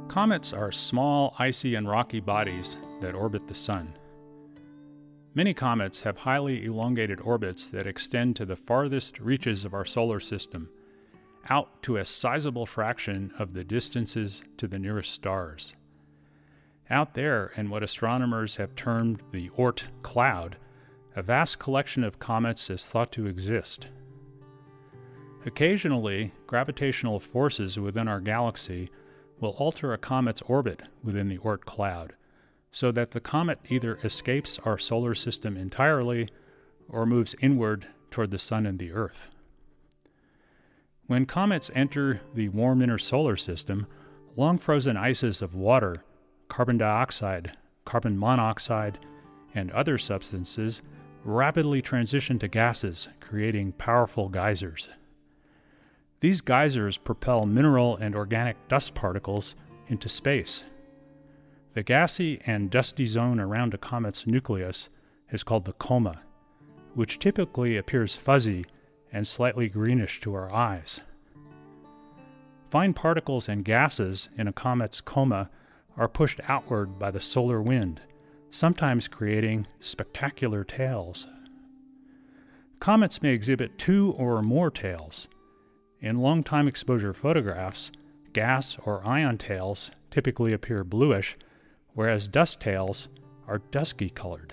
Comets are small, icy, and rocky bodies that orbit the Sun. Many comets have highly elongated orbits that extend to the farthest reaches of our solar system, out to a sizable fraction of the distances to the nearest stars. Out there, in what astronomers have termed the Oort cloud, a vast collection of comets is thought to exist. Occasionally, gravitational forces within our galaxy will alter a comet's orbit within the Oort cloud, so that the comet either escapes our solar system entirely or moves inward toward the Sun and the Earth. When comets enter the warm inner solar system, long-frozen ices of water, carbon dioxide, carbon monoxide, and other substances rapidly transition to gases, creating powerful geysers. These geysers propel mineral and organic dust particles into space. The gassy and dusty zone around a comet's nucleus is called the coma, which typically appears fuzzy and slightly greenish to our eyes. Fine particles and gases in a comet's coma are pushed outward by the solar wind, sometimes creating spectacular tails. Comets may exhibit two or more tails. In long-time exposure photographs, gas or ion tails typically appear bluish, whereas dust tails are dusky colored.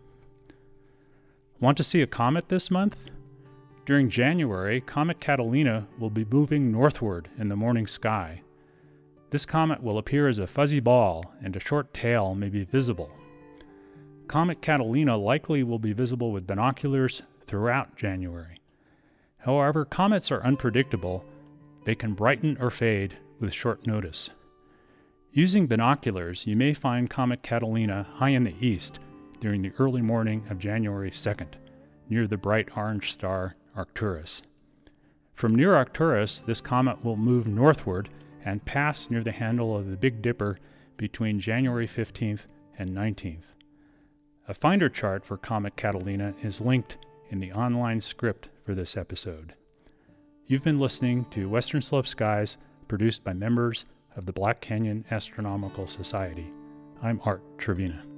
Want to see a comet this month? During January, Comet Catalina will be moving northward in the morning sky. This comet will appear as a fuzzy ball, and a short tail may be visible. Comet Catalina likely will be visible with binoculars throughout January. However, comets are unpredictable. They can brighten or fade with short notice. Using binoculars, you may find Comet Catalina high in the east during the early morning of January 2nd, near the bright orange star Arcturus. From near Arcturus, this comet will move northward and pass near the handle of the Big Dipper between January 15th and 19th. A finder chart for Comet Catalina is linked in the online script for this episode. You've been listening to Western Slope Skies, produced by members of the Black Canyon Astronomical Society. I'm Art Trevina.